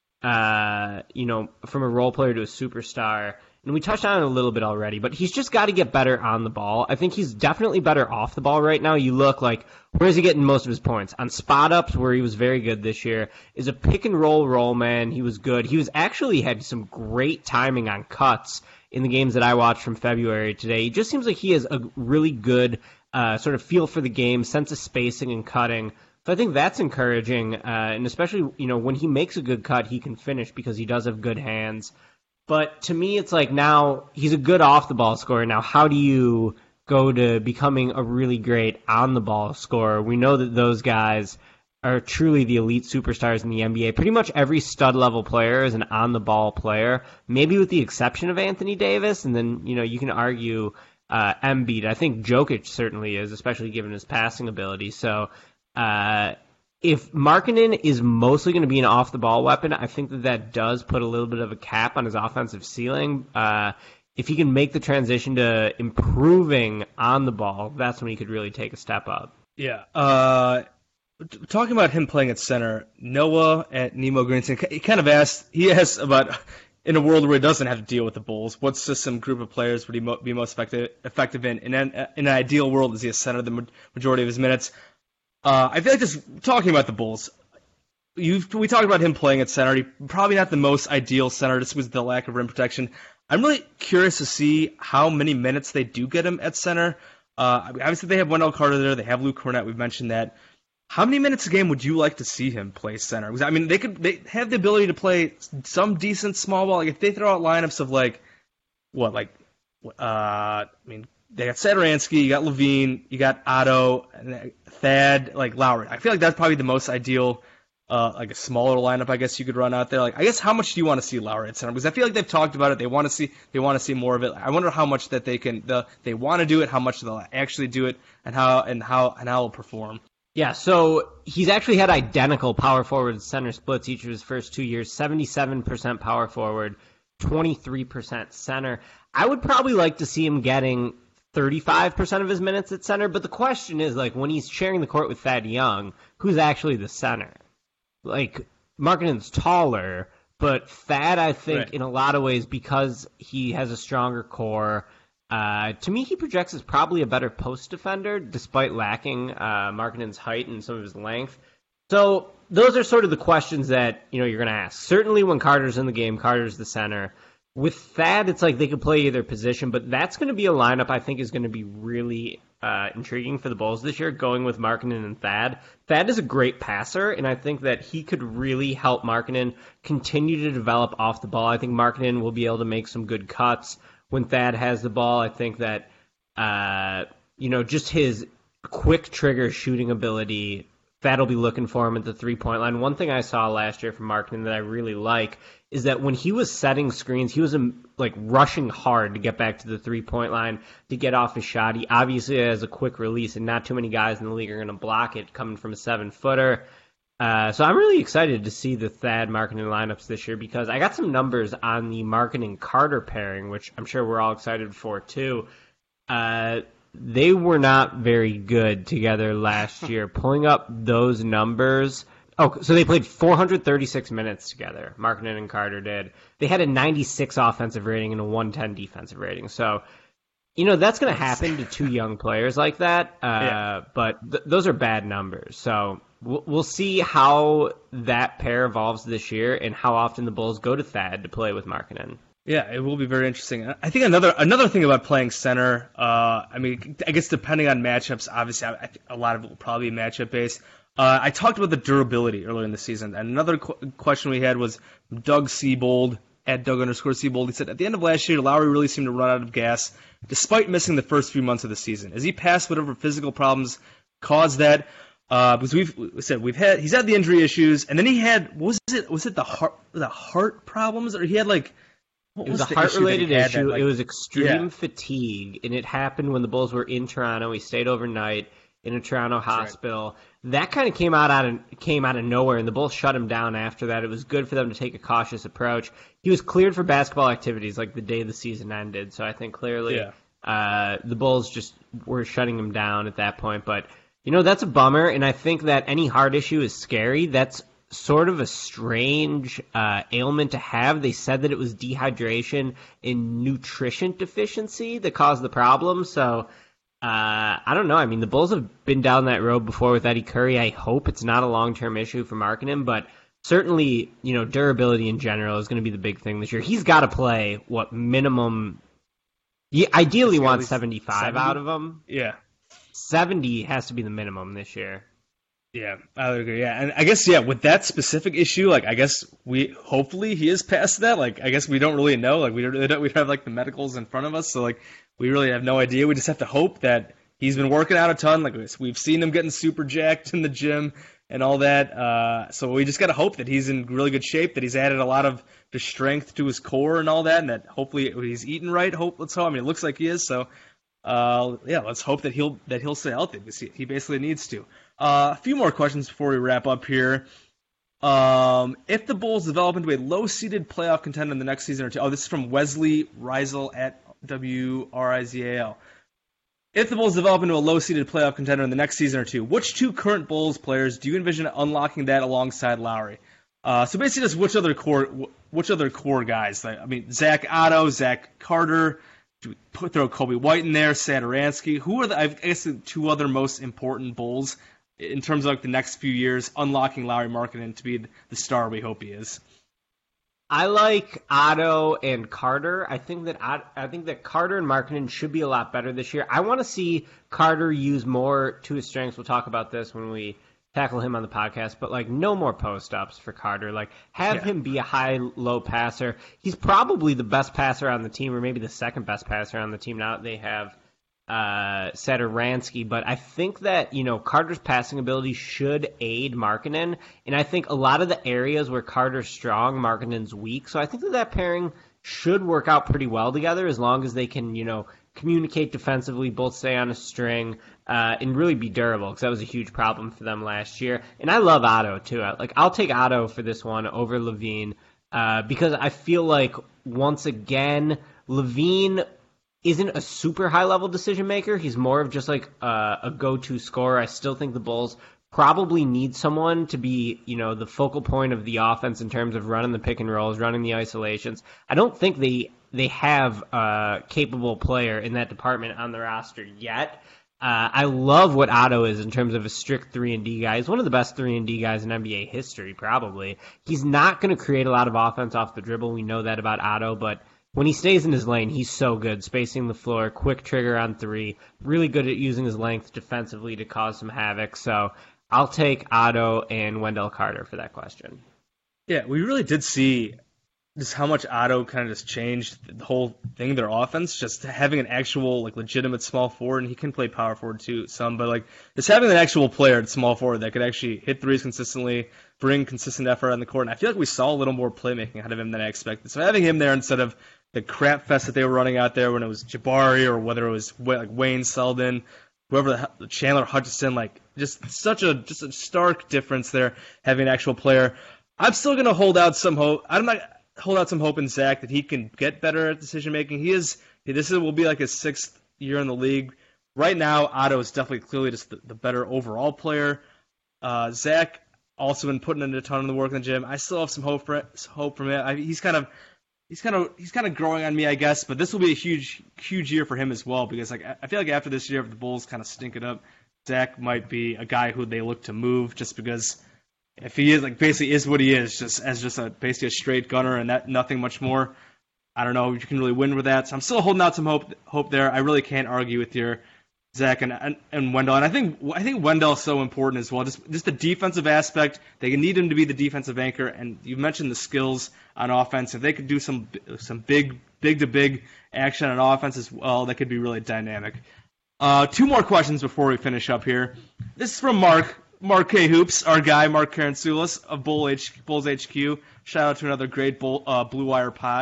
B: uh, you know, from a role player to a superstar, and we touched on it a little bit already, but he's just got to get better on the ball. I think he's definitely better off the ball right now. You look like, where is he getting most of his points? On spot ups, where he was very good this year, is a pick and roll roll man. He was good. He was actually had some great timing on cuts in the games that I watched from February today. He just seems like he has a really good uh, sort of feel for the game, sense of spacing and cutting. So I think that's encouraging, uh, and especially, you know, when he makes a good cut, he can finish because he does have good hands. But to me, it's like now he's a good off-the-ball scorer. Now, how do you go to becoming a really great on-the-ball scorer? We know that those guys are truly the elite superstars in the N B A. Pretty much every stud-level player is an on-the-ball player, maybe with the exception of Anthony Davis. And then, you know, you can argue uh, Embiid. I think Jokic certainly is, especially given his passing ability. So, uh if Markkanen is mostly going to be an off-the-ball weapon, I think that that does put a little bit of a cap on his offensive ceiling. Uh, if he can make the transition to improving on the ball, that's when he could really take a step up.
A: Yeah. Uh, talking about him playing at center, Noah at Nemo Greenson, he kind of asked, he asked about, in a world where he doesn't have to deal with the Bulls, what system group of players would he mo- be most effective, effective in? In an, in an ideal world, is he a center the majority of his minutes? Uh, I feel like just talking about the Bulls, you've, we talked about him playing at center. He, probably not the most ideal center just with the lack of rim protection. I'm really curious to see how many minutes they do get him at center. Uh, obviously, they have Wendell Carter there. They have Luke Cornett. We've mentioned that. How many minutes a game would you like to see him play center? Because, I mean, they could they have the ability to play some decent small ball. Like if they throw out lineups of like what, like uh, I mean. They got Satoransky, you got Levine, you got Otto, and Thad, like Lowry. I feel like that's probably the most ideal, uh, like a smaller lineup, I guess you could run out there. Like, I guess how much do you want to see Lowry at center? Because I feel like they've talked about it. They want to see, they want to see more of it. I wonder how much that they can, the, they want to do it, how much they'll actually do it, and how and how and how it'll perform.
B: Yeah, so he's actually had identical power forward and center splits each of his first two years. seventy-seven percent power forward, twenty-three percent center. I would probably like to see him getting thirty-five percent of his minutes at center, but the question is, like, when he's sharing the court with Thad Young, who's actually the center? Like, Markkanen's taller, but Thad, I think, right. in a lot of ways, because he has a stronger core, uh, to me, he projects as probably a better post defender, despite lacking uh, Markkanen's height and some of his length. So those are sort of the questions that, you know, you're going to ask. Certainly when Carter's in the game, Carter's the center. With Thad, it's like they could play either position, but that's going to be a lineup I think is going to be really uh, intriguing for the Bulls this year, going with Markkanen and Thad. Thad is a great passer, and I think that he could really help Markkanen continue to develop off the ball. I think Markkanen will be able to make some good cuts when Thad has the ball. I think that, uh, you know, just his quick trigger shooting ability, Thad will be looking for him at the three-point line. One thing I saw last year from Markkanen that I really like is that when he was setting screens, he was um, like rushing hard to get back to the three-point line, to get off his shot. He obviously has a quick release, and not too many guys in the league are going to block it coming from a seven-footer. Uh, so I'm really excited to see the Thad Markkanen lineups this year, because I got some numbers on the Markkanen-Carter pairing, which I'm sure we're all excited for too. Uh, they were not very good together last year. Pulling up those numbers... Oh, so they played four hundred thirty-six minutes together, Markkanen and Carter did. They had a ninety-six offensive rating and a one ten defensive rating. So, you know, that's going to happen to two young players like that. Uh, yeah. But th- those are bad numbers. So we'll, we'll see how that pair evolves this year and how often the Bulls go to Thad to play with Markkanen.
A: Yeah, it will be very interesting. I think another another thing about playing center, uh, I mean, I guess depending on matchups, obviously I, I think a lot of it will probably be matchup based. Uh, I talked about the durability earlier in the season, and another qu- question we had was Doug Siebold, at Doug underscore Siebold. He said, at the end of last year, Lowry really seemed to run out of gas, despite missing the first few months of the season. As he passed whatever physical problems caused that, uh, because we've we said we've had he's had the injury issues, and then he had what was it was it the heart the heart problems, or he had like what
B: it was,
A: was
B: a heart-related issue. That, like, it was extreme
A: yeah.
B: fatigue, and it happened when the Bulls were in Toronto. He stayed overnight. in a Toronto hospital. Right. That kind of came out, out of, came out of nowhere, and the Bulls shut him down after that. It was good for them to take a cautious approach. He was cleared for basketball activities like the day the season ended, so I think clearly yeah. uh, the Bulls just were shutting him down at that point. But, you know, that's a bummer, and I think that any heart issue is scary. That's sort of a strange uh, ailment to have. They said that it was dehydration and nutrition deficiency that caused the problem. So uh, I don't know. I mean, the Bulls have been down that road before with Eddie Curry. I hope it's not a long-term issue for Markkanen, but certainly, you know, durability in general is going to be the big thing this year. He's got to play what minimum. You ideally want seventy-five seventy out of him.
A: Yeah,
B: seventy has to be the minimum this year.
A: Yeah, I would agree. Yeah, and I guess yeah, with that specific issue, like I guess we hopefully he is past that. Like I guess we don't really know. Like we really don't. We don't have like the medicals in front of us, so like we really have no idea. We just have to hope that he's been working out a ton. Like we've seen him getting super jacked in the gym and all that. Uh, so we just gotta hope that he's in really good shape. That he's added a lot of the strength to his core and all that, and that hopefully he's eating right. Hope let's hope. I mean, it looks like he is. So uh, yeah, let's hope that he'll that he'll stay healthy because he, he basically needs to. Uh, a few more questions before we wrap up here. Um, if the Bulls develop into a low-seeded playoff contender in the next season or two, oh, this is from Wesley Rizel at W R I Z A L. If the Bulls develop into a low-seeded playoff contender in the next season or two, which two current Bulls players do you envision unlocking that alongside Lowry? Uh, so basically, just which other core, which other core guys? I mean, Zach Otto, Zach Carter. Do we put, throw Kobe White in there? Satoransky. Who are the? I guess the two other most important Bulls in terms of like the next few years, unlocking Lauri Markkanen to be the star we hope he is?
B: I like Otto and Carter. I think that I think that Carter and Markkanen should be a lot better this year. I want to see Carter use more to his strengths. We'll talk about this when we tackle him on the podcast, but like no more post-ups for Carter. Like have yeah. him be a high-low passer. He's probably the best passer on the team, or maybe the second best passer on the team now that they have uh, Satoransky, but I think that, you know, Carter's passing ability should aid Markkanen, and I think a lot of the areas where Carter's strong, Markkanen's weak, so I think that that pairing should work out pretty well together as long as they can, you know, communicate defensively, both stay on a string, uh, and really be durable, because that was a huge problem for them last year. And I love Otto, too. Like, I'll take Otto for this one over LaVine, uh, because I feel like, once again, LaVine isn't a super high-level decision-maker. He's more of just, like, uh, a go-to scorer. I still think the Bulls probably need someone to be, you know, the focal point of the offense in terms of running the pick and rolls, running the isolations. I don't think they they have a capable player in that department on the roster yet. Uh, I love what Otto is in terms of a strict three and D guy. He's one of the best three and D guys in N B A history, probably. He's not going to create a lot of offense off the dribble. We know that about Otto, but when he stays in his lane, he's so good, spacing the floor, quick trigger on three, really good at using his length defensively to cause some havoc. So I'll take Otto and Wendell Carter for that question.
A: Yeah, we really did see just how much Otto kind of just changed the whole thing, their offense, just having an actual, like, legitimate small forward, and he can play power forward too, some, but, like, just having an actual player at small forward that could actually hit threes consistently, bring consistent effort on the court, and I feel like we saw a little more playmaking out of him than I expected. So having him there instead of the crap fest that they were running out there when it was Jabari or whether it was, like, Wayne Selden, whoever the Chandler Hutchison, like, just such a just a stark difference there, having an actual player. I'm still going to hold out some hope. I'm not hold out some hope in Zach that he can get better at decision making. He is. This is, will be like his sixth year in the league. Right now, Otto is definitely clearly just the, the better overall player. Uh, Zach also been putting in a ton of the work in the gym. I still have some hope for it, hope from it. I, he's kind of he's kind of he's kind of growing on me, I guess. But this will be a huge huge year for him as well, because like I feel like after this year, if the Bulls kind of stink it up, Zach might be a guy who they look to move, just because if he is like basically is what he is, just as just a basically a straight gunner and that nothing much more. I don't know if you can really win with that. So I'm still holding out some hope hope there. I really can't argue with your Zach and, and and Wendell, and I think I think Wendell's so important as well. Just just the defensive aspect. They need him to be the defensive anchor, and you mentioned the skills on offense. If they could do some some big big to big action on offense as well, that could be really dynamic. Uh, two more questions before we finish up here. This is from Mark. Mark K. Hoops, our guy, Mark Karantzoulis of Bull H, Bulls H Q. Shout out to another great Bull, uh, Blue Wire pod.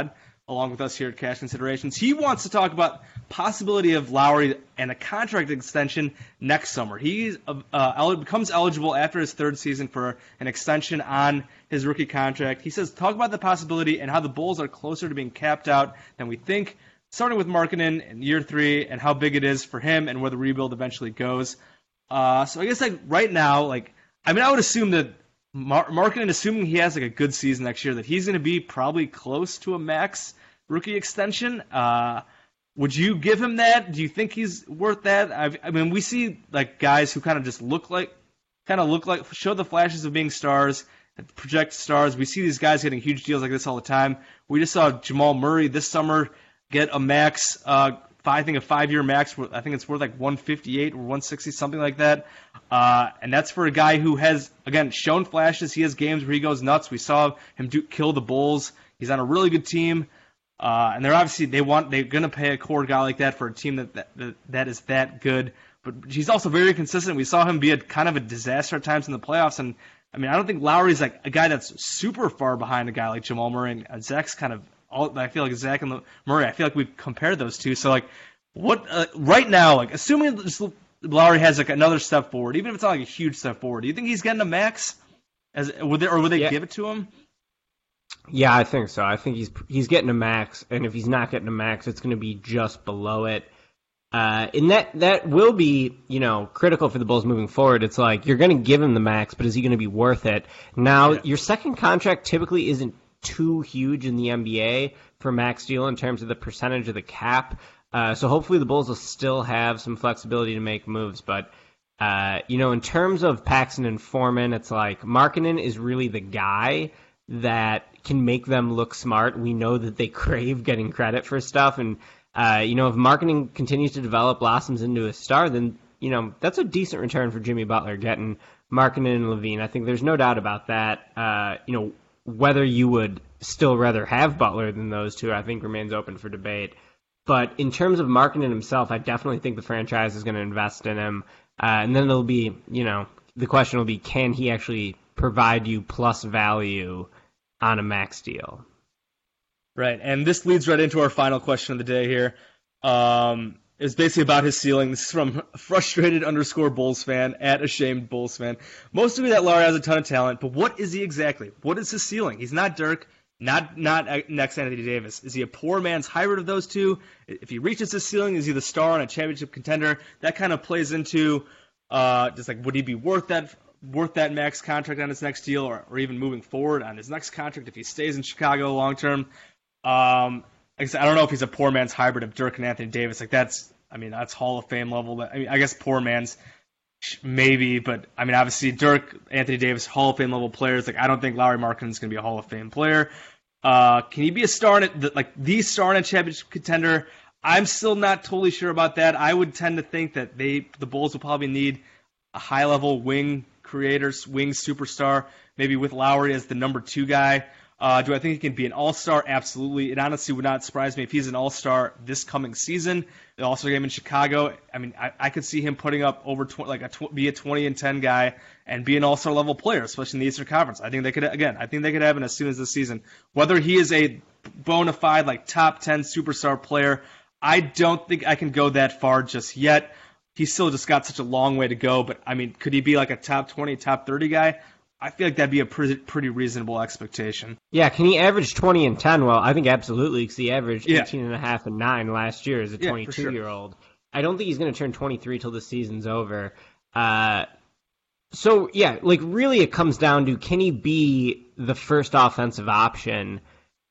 A: along with us here at Cash Considerations. He wants to talk about possibility of Lowry and a contract extension next summer. He uh, becomes eligible after his third season for an extension on his rookie contract. He says, talk about the possibility and how the Bulls are closer to being capped out than we think, starting with Markkanen in year three and how big it is for him and where the rebuild eventually goes. Uh, so I guess like right now, like I mean, I would assume that Mar- Markkanen, assuming he has like a good season next year, that he's going to be probably close to a max rookie extension. Uh, would you give him that? Do you think he's worth that? I've, I mean, we see like guys who kind of just look like, kind of look like, show the flashes of being stars, project stars. We see these guys getting huge deals like this all the time. We just saw Jamal Murray this summer get a max, uh, I think a five-year max. I think it's worth like one fifty-eight or one sixty, something like that. Uh, and that's for a guy who has, again, shown flashes. He has games where he goes nuts. We saw him do, kill the Bulls. He's on a really good team. Uh, and they're obviously they want they're going to pay a core guy like that for a team that, that that is that good. But he's also very consistent. We saw him be a kind of a disaster at times in the playoffs. And I mean, I don't think Lowry's like a guy that's super far behind a guy like Jamal Murray. And Zach's kind of all. I feel like Zach and Murray. I feel like we've compared those two. So like, what uh, right now? Like, assuming this, Lowry has like another step forward, even if it's not like a huge step forward, do you think he's getting a max? As would they, or would they yeah. give it to him?
B: Yeah, I think so. I think he's he's getting a max, and if he's not getting a max, it's going to be just below it. Uh, and that that will be, you know, critical for the Bulls moving forward. It's like you're going to give him the max, but is he going to be worth it? Now, yeah. your second contract typically isn't too huge in the N B A for max deal in terms of the percentage of the cap. Uh, so hopefully the Bulls will still have some flexibility to make moves. But, uh, you know, in terms of Paxson and Foreman, it's like Markkanen is really the guy that can make them look smart. We know that they crave getting credit for stuff. And, uh, you know, if Markkanen continues to develop, blossoms into a star, then, you know, that's a decent return for Jimmy Butler, getting Markkanen and LaVine. I think there's no doubt about that. Uh, you know, whether you would still rather have Butler than those two, I think remains open for debate. But in terms of Markkanen himself, I definitely think the franchise is going to invest in him. Uh, and then it'll be, you know, the question will be, can he actually provide you plus value on a max deal?
A: Right, and this leads right into our final question of the day here. Um, it's basically about his ceiling. This is from frustrated underscore Bulls fan at ashamed Bulls fan. Most of me that Lowry has a ton of talent, but what is he exactly? What is his ceiling? He's not Dirk, not not next Anthony Davis. Is he a poor man's hybrid of those two? If he reaches his ceiling, is he the star on a championship contender? That kind of plays into uh, just like, would he be worth that worth that max contract on his next deal, or, or even moving forward on his next contract if he stays in Chicago long term? Um, I don't know if he's a poor man's hybrid of Dirk and Anthony Davis. Like that's, I mean, that's Hall of Fame level. I mean, I guess poor man's maybe, but I mean, obviously Dirk, Anthony Davis, Hall of Fame level players. Like I don't think Lowry Markkanen is going to be a Hall of Fame player. Uh, can he be a star in it, like the star in a championship contender? I'm still not totally sure about that. I would tend to think that they, the Bulls will probably need a high level wing creator, wing superstar, maybe with Lowry as the number two guy. Uh, do I think he can be an all-star? Absolutely. It honestly would not surprise me if he's an all-star this coming season. The all-star game in Chicago, I mean, I, I could see him putting up over tw- like a tw- be a twenty and ten guy and be an all-star level player, especially in the Eastern Conference. I think they could, again, I think they could have him as soon as this season. Whether he is a bona fide like top ten superstar player, I don't think I can go that far just yet. He's still just got such a long way to go. But I mean, could he be like a top twenty, top thirty guy? I feel like that'd be a pretty, pretty reasonable expectation.
B: Yeah, can he average twenty and ten? Well, I think absolutely, because he averaged yeah. eighteen and a half and nine last year as a twenty-two-year-old. Yeah, sure. I don't think he's going to turn twenty-three till the season's over. Uh, so, yeah, like really it comes down to, can he be the first offensive option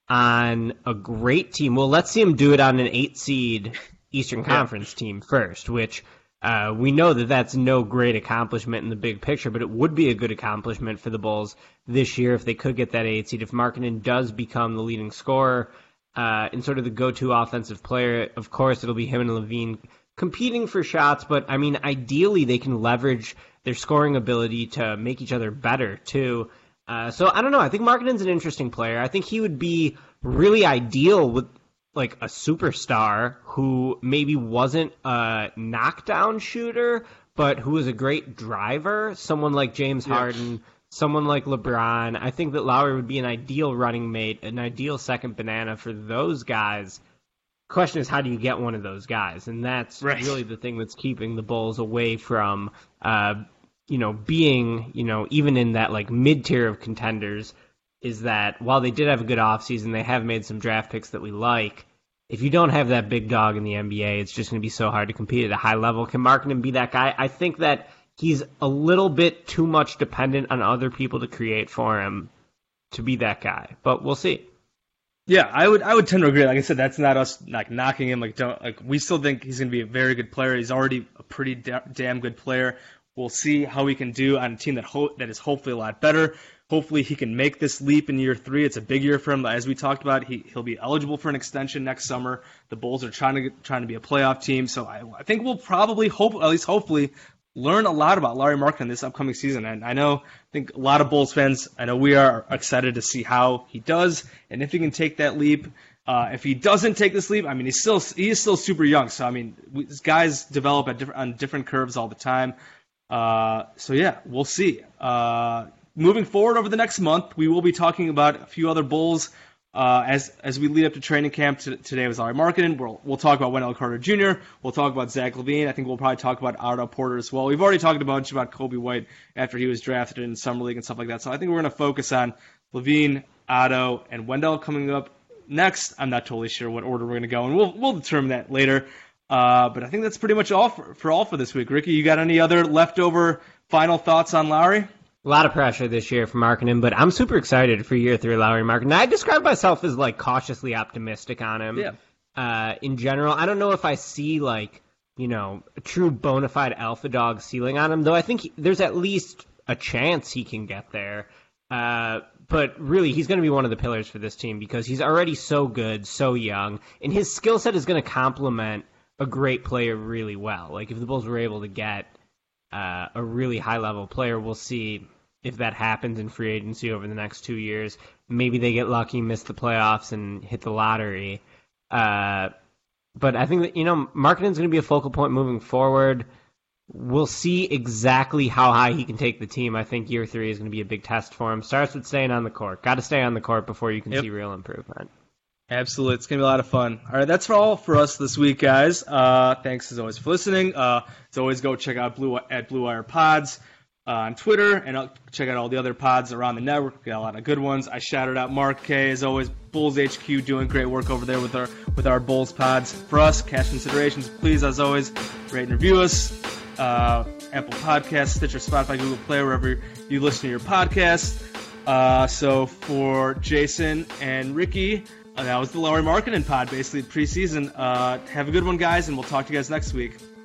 B: on a great team? Well, let's see him do it on an eight-seed Eastern Conference yeah. team first, which... Uh, we know that that's no great accomplishment in the big picture, but it would be a good accomplishment for the Bulls this year if they could get that eight seed. If Markkanen does become the leading scorer uh, and sort of the go-to offensive player, of course it'll be him and LaVine competing for shots, but I mean, ideally they can leverage their scoring ability to make each other better too. Uh, so I don't know. I think Markkanen's an interesting player. I think he would be really ideal with like a superstar who maybe wasn't a knockdown shooter, but who was a great driver. Someone like James Harden, someone like LeBron. I think that Lowry would be an ideal running mate, an ideal second banana for those guys. Question is, how do you get one of those guys? And that's right. really the thing that's keeping the Bulls away from, uh, you know, being, you know, even in that like mid tier of contenders, is that while they did have a good offseason, they have made some draft picks that we like. If you don't have that big dog in the N B A, it's just going to be so hard to compete at a high level. Can Markkanen be that guy? I think that he's a little bit too much dependent on other people to create for him to be that guy, but we'll see.
A: Yeah, I would I would tend to agree. Like I said, that's not us like knocking him. Like don't like we still think he's going to be a very good player. He's already a pretty da- damn good player. We'll see how he can do on a team that ho- that is hopefully a lot better. Hopefully he can make this leap in year three. It's a big year for him. As we talked about, he he'll be eligible for an extension next summer. The Bulls are trying to get, trying to be a playoff team, so I, I think we'll probably hope at least hopefully learn a lot about Lauri Markkanen this upcoming season. And I know, I think a lot of Bulls fans, I know we are excited to see how he does and if he can take that leap. Uh, if he doesn't take this leap, I mean, he's still he is still super young. So I mean, we, guys develop at different on different curves all the time. Uh, so yeah, we'll see. Uh, moving forward over the next month, we will be talking about a few other Bulls. Uh, as as we lead up to training camp t- today with Lauri Markkanen, we'll, we'll talk about Wendell Carter Junior We'll talk about Zach LaVine. I think we'll probably talk about Otto Porter as well. We've already talked a bunch about Kobe White after he was drafted in Summer League and stuff like that. So I think we're going to focus on LaVine, Otto, and Wendell coming up next. I'm not totally sure what order we're going to go, and we'll we'll determine that later. Uh, but I think that's pretty much all for, for all for this week. Ricky, you got any other leftover final thoughts on Lauri?
B: A lot of pressure this year for Markkanen, but I'm super excited for year three Lauri Markkanen. I describe myself as like cautiously optimistic on him.
A: Yeah.
B: Uh, in general, I don't know if I see like, you know, a true bona fide alpha dog ceiling on him, though I think he, there's at least a chance he can get there. Uh, but really, he's going to be one of the pillars for this team because he's already so good, so young, and his skill set is going to complement a great player really well. Like if the Bulls were able to get uh, a really high level player, we'll see if that happens in free agency over the next two years. Maybe they get lucky, miss the playoffs, and hit the lottery. Uh, but I think that, you know, Markkanen's going to be a focal point moving forward. We'll see exactly how high he can take the team. I think year three is going to be a big test for him. Starts with staying on the court. Got to stay on the court before you can yep. see real improvement.
A: Absolutely. It's going to be a lot of fun. All right, that's all for us this week, guys. Uh, thanks, as always, for listening. Uh, as always, go check out Blue at Blue Wire Pods uh, on Twitter, and I'll check out all the other pods around the network. We got a lot of good ones. I shouted out Mark K, as always, Bulls H Q, doing great work over there with our with our Bulls pods. For us, Cash Considerations, please, as always, rate and review us. Uh, Apple Podcasts, Stitcher, Spotify, Google Play, wherever you listen to your podcasts. Uh, so for Jason and Ricky, uh, that was the Lauri Markkanen pod, basically preseason. Uh, have a good one, guys, and we'll talk to you guys next week.